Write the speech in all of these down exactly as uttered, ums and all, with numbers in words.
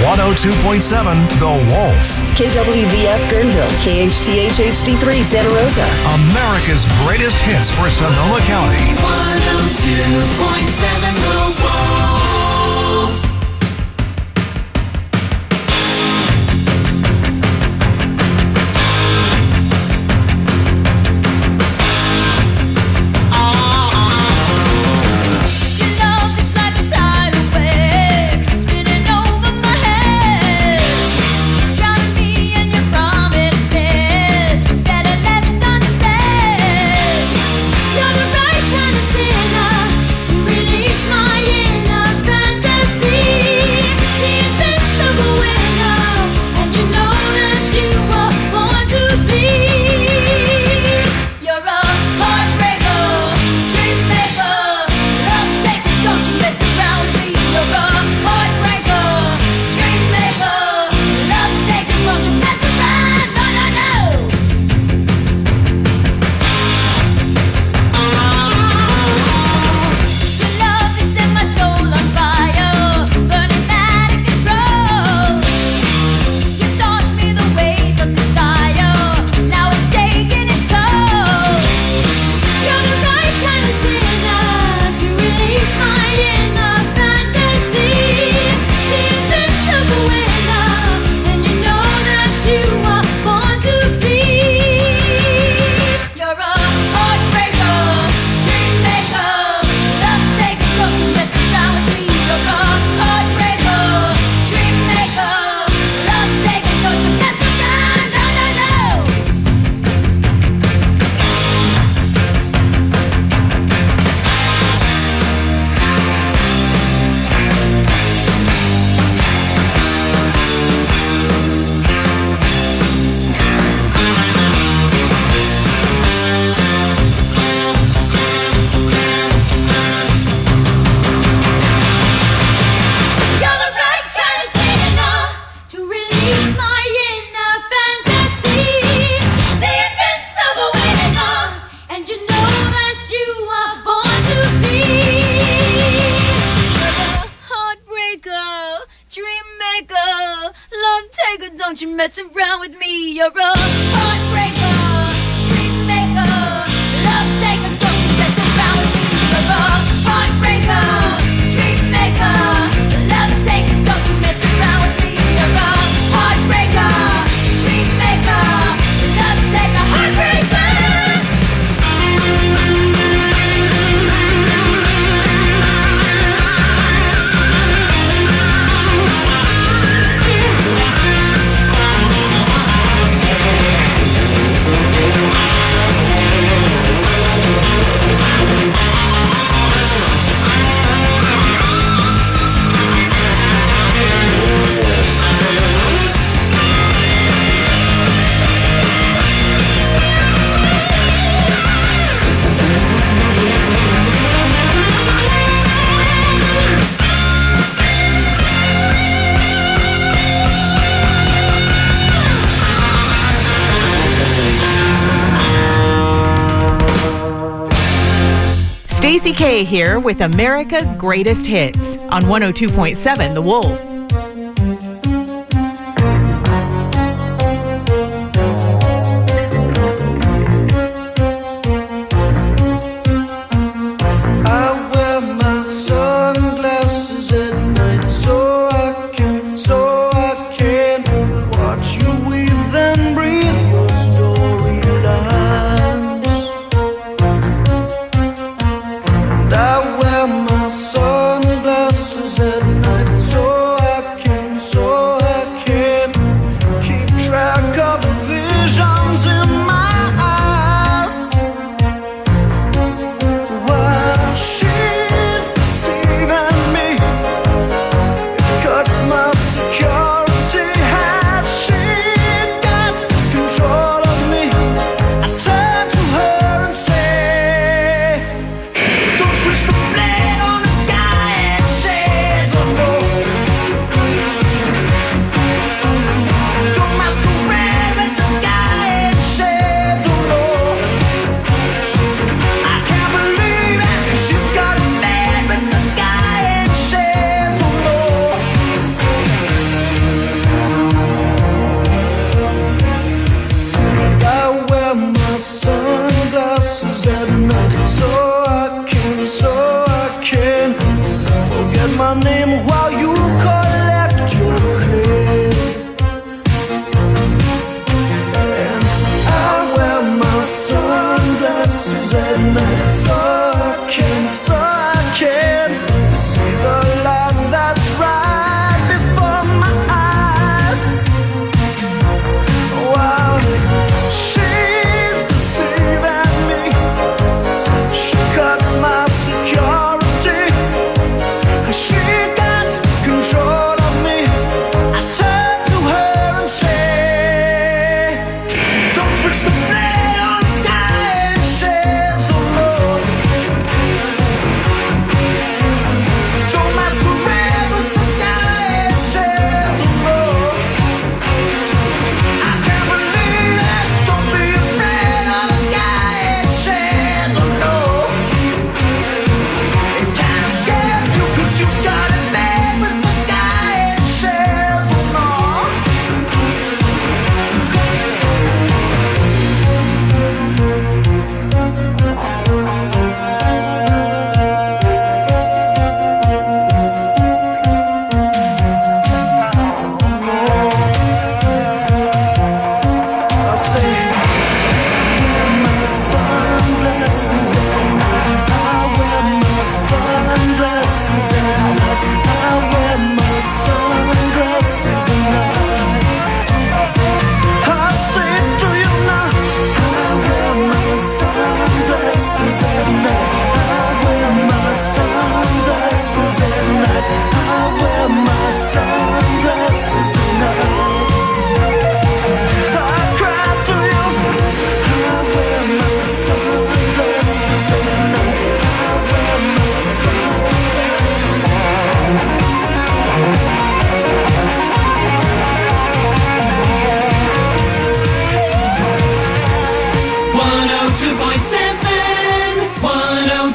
one oh two point seven The Wolf. K W V F Guerneville, K H T H H D three Santa Rosa. America's greatest hits for Sonoma County. one oh two point seven The Wolf. Don't you mess around with me, you're a heartbreaker, dream maker, love taker. Don't you mess around with me, you're a heartbreaker, dream maker, love taker. Don't you mess around with me, you're a heartbreaker, dream maker, love taker, heartbreaker. Stacey K here with America's Greatest Hits on one oh two point seven The Wolf. I wear my sunglasses at night so I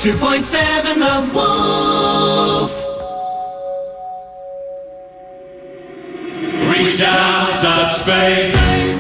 two point seven The Wolf. Reach out, touch faith.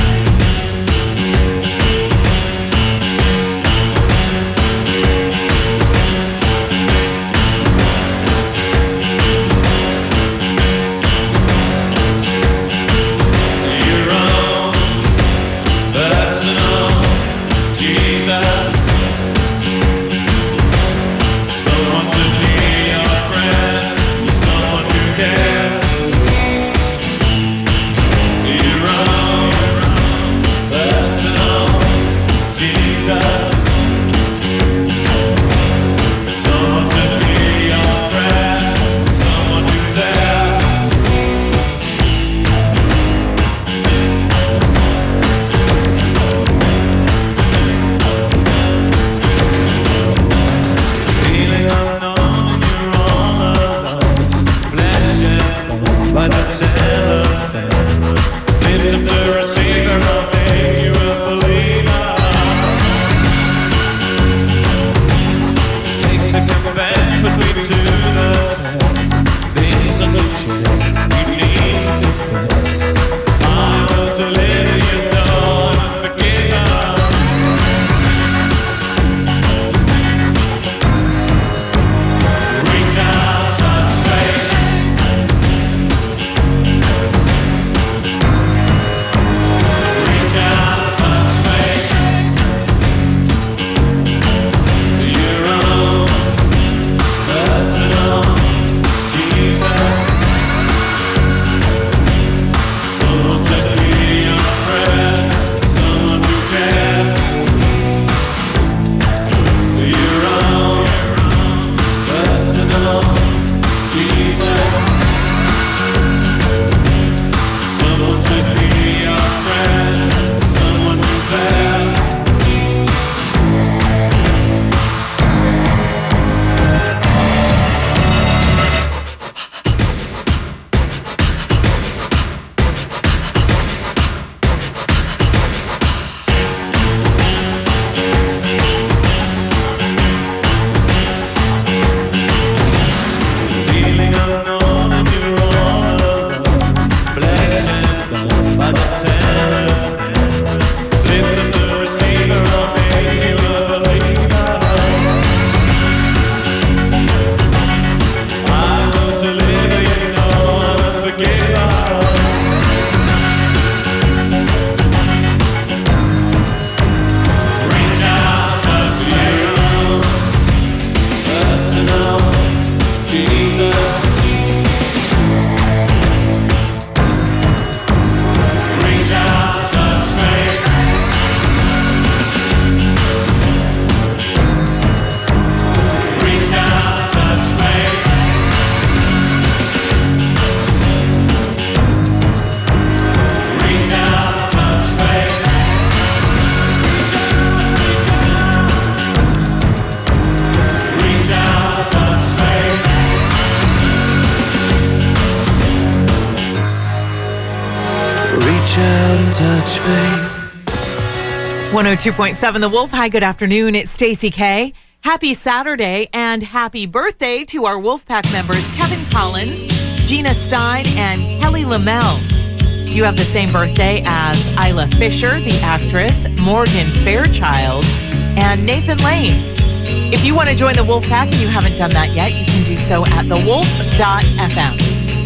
one oh two point seven The Wolf. Hi, good afternoon. It's Stacey K. Happy Saturday and happy birthday to our Wolfpack members Kevin Collins, Gina Stein, and Kelly Lamel. You have the same birthday as Isla Fisher, the actress, Morgan Fairchild, and Nathan Lane. If you want to join the Wolfpack and you haven't done that yet, you can do so at the wolf dot f m.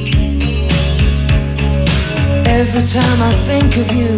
Every time I think of you,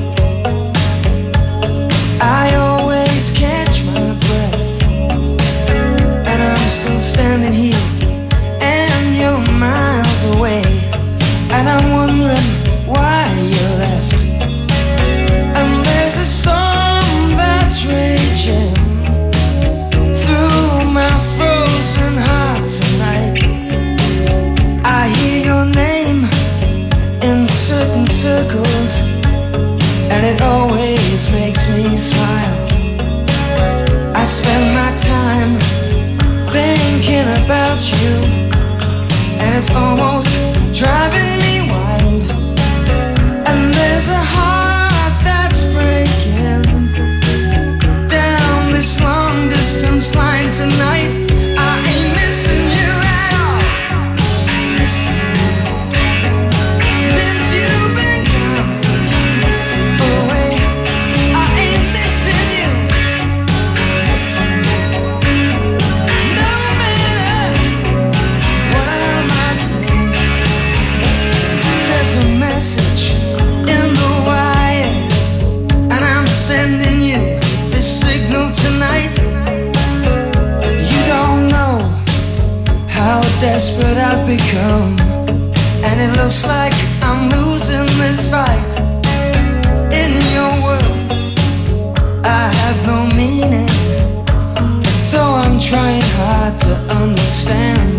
I always catch my breath, and I'm still standing here, and you're miles away, and I'm wondering why you left. And there's a storm that's raging through my frozen heart tonight. I hear your name in certain circles, and it always makes me smile. I spend my time thinking about you, and it's almost driving me wild. And there's a heart that's breaking down this long distance line tonight. endless fight. In your world, I have no meaning, though I'm trying hard to understand.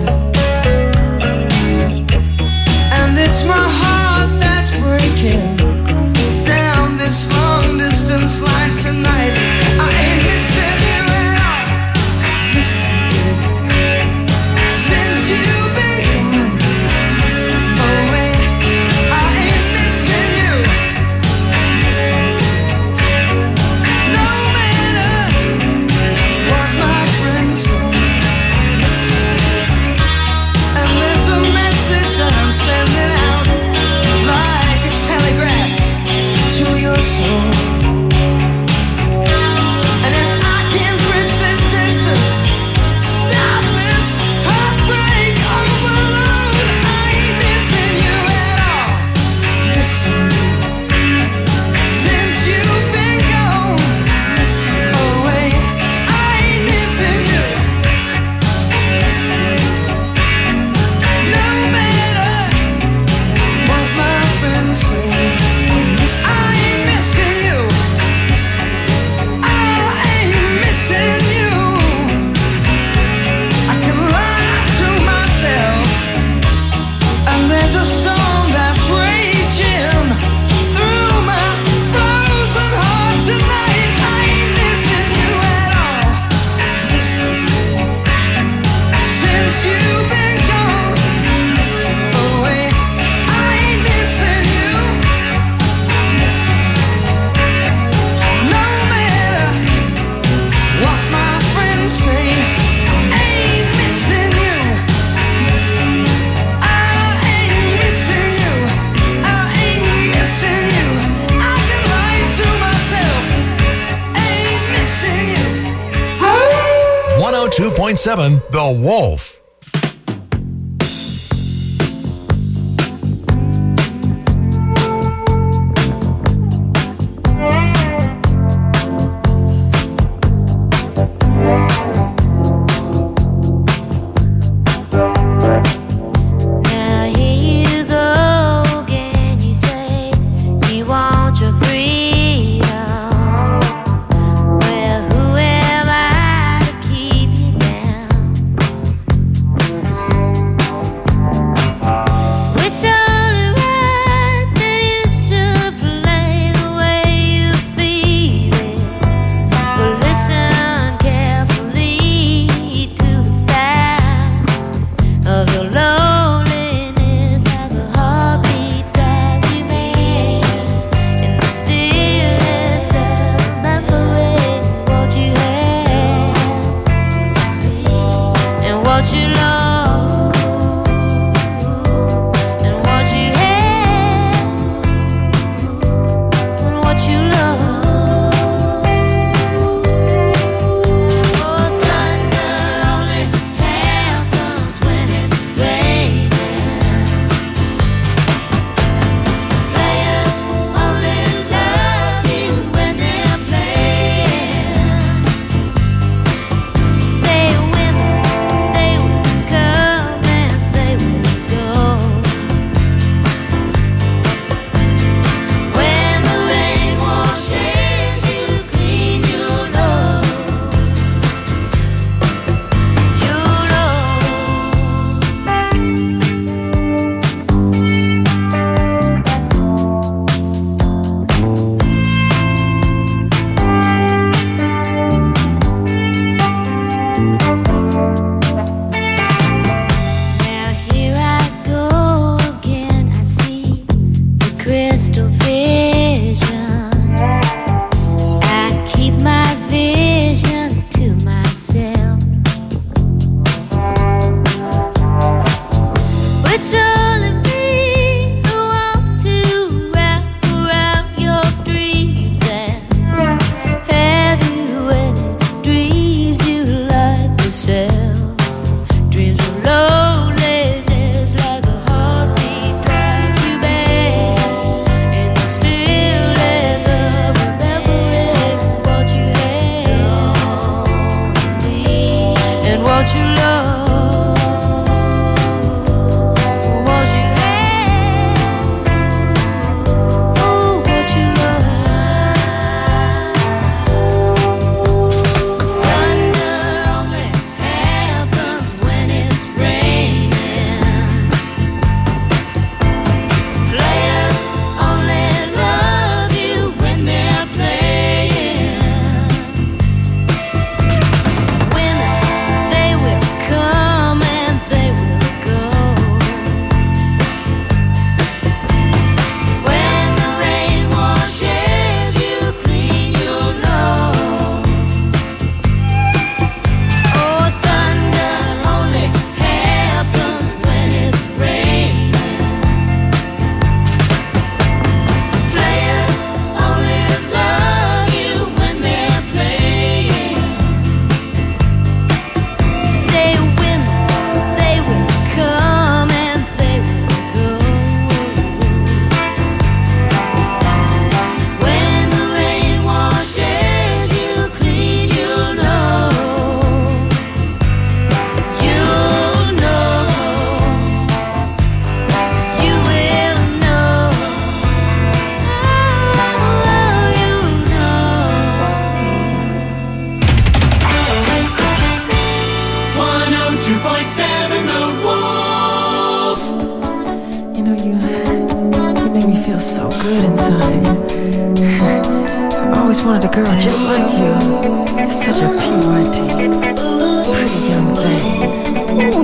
And it's my heart that's breaking down this long distance line tonight. I ain't missing you at all. Missing you. Since you've been gone away, I ain't missing you. Missing you. No matter what my friends say. And there's a message that I'm sending out like a telegraph to your soul. And if I can bridge this distance, stop this heartbreak overload, I ain't missing you at all. Missing you. Since you've been gone away, I ain't missing you. Missing you. No matter what my friends say, I ain't missing you. I ain't missing you. I can lie to myself, and there's a storm that's raging through my frozen heart tonight. I ain't missing you at all. Missing you. Since you've been gone away, I ain't missing you. Missing you. No matter what my friends say, ain't missing you. I ain't missing you. I ain't missing you. I can lie to myself, ain't missing you. one oh two point seven The Wolf. Now here you go again. You say you want your freedom. Well, who am I to keep you down? feels so good inside. I've always wanted a girl just like you. You're such a P Y T, pretty young thing. Ooh.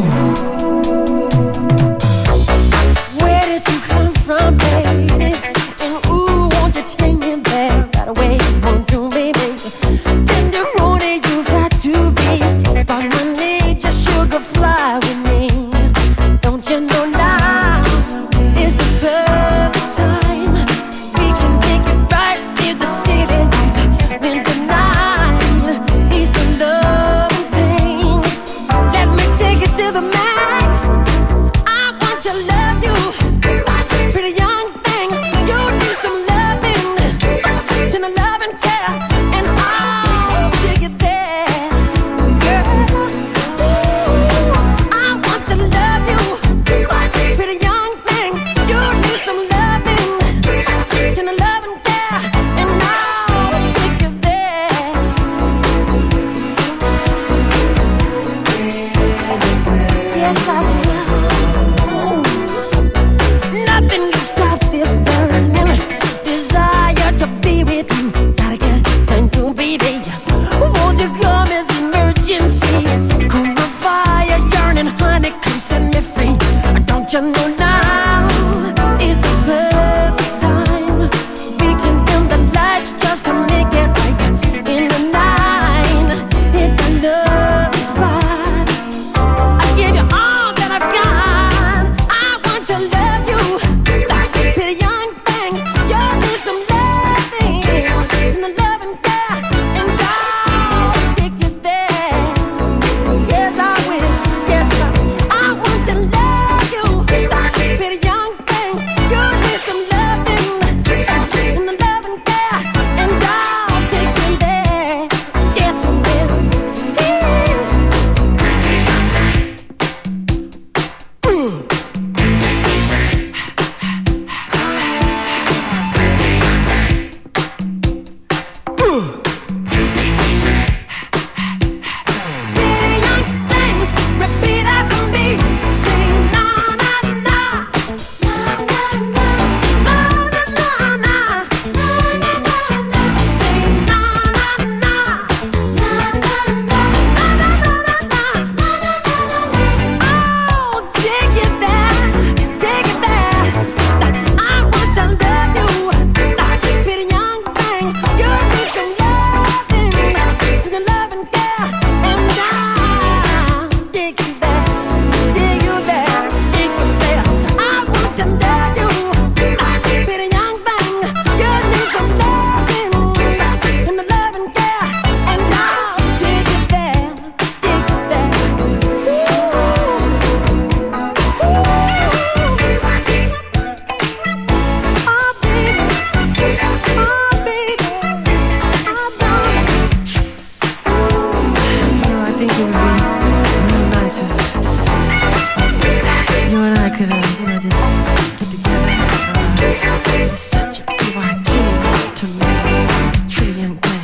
Where did you come from, baby? And ooh, won't you take me there right away? Won't you, baby? Tenderoni, you got to be. Spark my need, just sugar fly with me. Don't you know now is the perfect time? We can make it right in the city lights. When the night is the love and pain. Let me take it to the max. I want to love you, pretty young thing. You need some loving, to the love and care, and I'll take it there, girl. Ooh, I want to love you, pretty young thing. You need some loving, to the love and care, and I'll take you there. Yes, I will. Nothing can stop this burning desire to be with you. Gotta get time to baby. Won't you come as emergency? Cool my fire, yearning, honey, come set me free. Don't you know now is the perfect time? We can dim the lights just to make it right in the night. Hit the love spot. I give you all that I've got. I want to love you, pretty young thing. You need some loving, and the love and care, and I'll take you there. Yes, I will. Yes, I will. I want to love you, pretty young thing. You need some loving, and the love and care, and I'll take you there. Yes, I will. Pretty young things, repeat after me. Sing na na na, na na na, na na na, na na na. Sing na na na, na na na, na na na, na na na. Oh, take it there, take it there. I want to love you, pretty young thing. You need some loving, the love and care, and I'll take you there, take you there, take you there. I want to love you, pretty young thing. You need some loving, and the love and care, and I'll take you there, take you there. Ooh. Oh, baby. Oh, baby. Oh, baby. You know, I think it would be real nice if you and I could, uh, you know, just get together. Uh, it's such a P Y T to me, pretty young thing.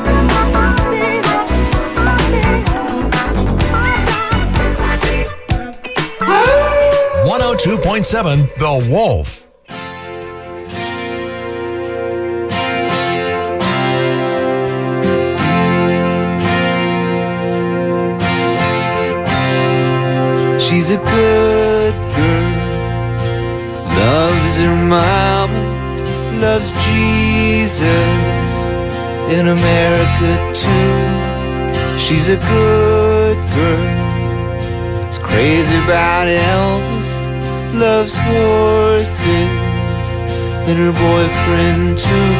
one oh two point seven The Wolf. She's a good girl, loves her mama, loves Jesus, in America too. She's a good girl, is crazy about Elvis, loves horses, and her boyfriend too.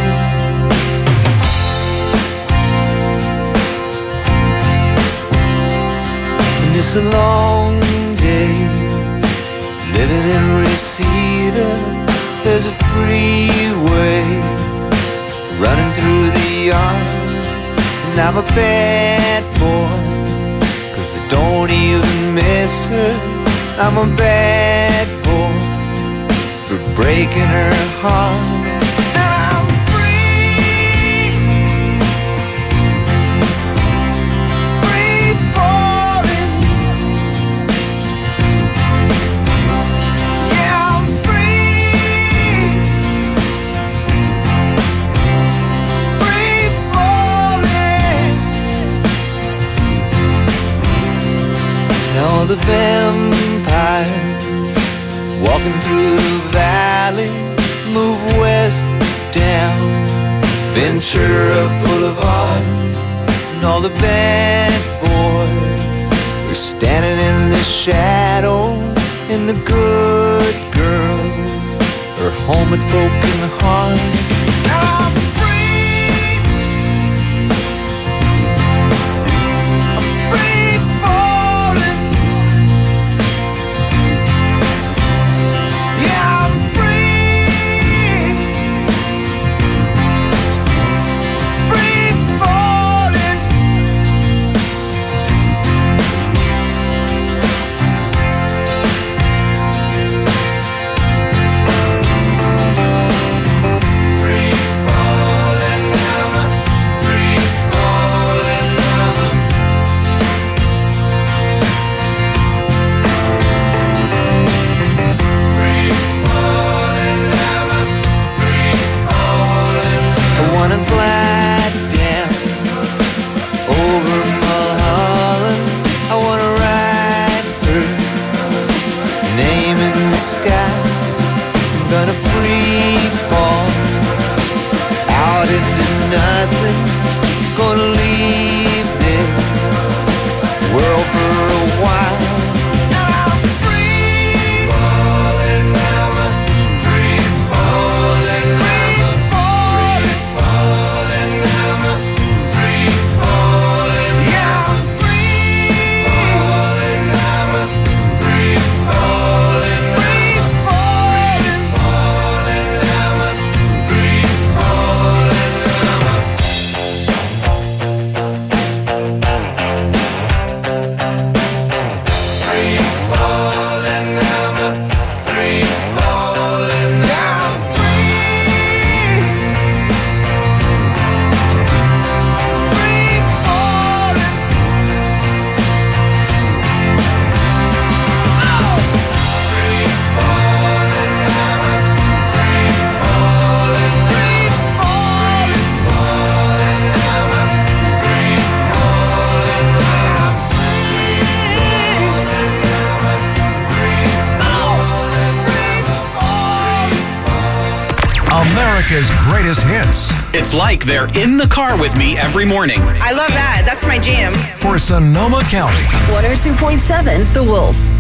And it's a long day living in Reseda. There's a freeway running through the yard, and I'm a bad boy, 'cause I don't even miss her. I'm a bad boy for breaking her heart. And I'm free, free falling. Yeah, I'm free. the vampires walking through the valley move west down Ventura Boulevard, and all the bad boys are standing in the shadows, and the good girls are home with broken hearts. I'm free, I'm free falling, yeah, I'm free, free falling. I wanna glide down over Mulholland. I wanna ride her name in the sky. I'm gonna free fall out into nothing. Gonna leave this world for a while. I'm free falling, I'm free falling, free falling, falling, I'm free falling, yeah, I'm free falling, I'm free falling, free falling, falling, I'm free falling, free falling, I'm free falling, yeah, I'm free, free falling. Oh! Free falling, I'm free falling, free falling, falling, I'm free falling, I'm America's greatest hits It's like they're in the car with me every morning. I love that. That's my jam. for Sonoma County. one oh two point seven The Wolf.